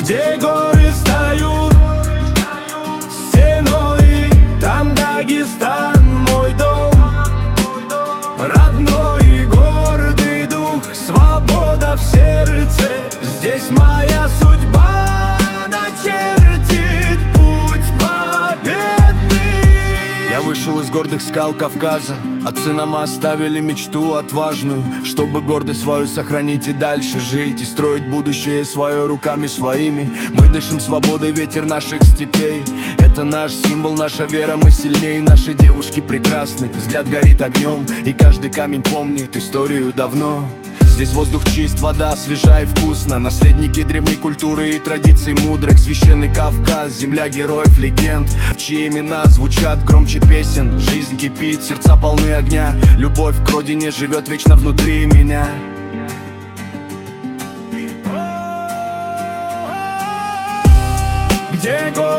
где горы встают стеной, там Дагестан, мой дом, родной и гордый дух, свобода в сердце, здесь моя судьба начертит путь победный. Я вышел из гордых скал Кавказа, отцы нам оставили мечту отважную, чтобы гордость свою сохранить и дальше жить, и строить будущее свое руками своими. Мы дышим свободой, ветер наших степей, это наш символ, наша вера, мы сильнее. Наши девушки прекрасны, взгляд горит огнем, и каждый камень помнит историю давно. Здесь воздух чист, вода свежа и вкусна, наследники древней культуры и традиций мудрых. Священный Кавказ, земля героев, легенд, чьи имена звучат громче песен. Жизнь кипит, сердца полны огня, любовь к родине живет вечно внутри меня. Где горы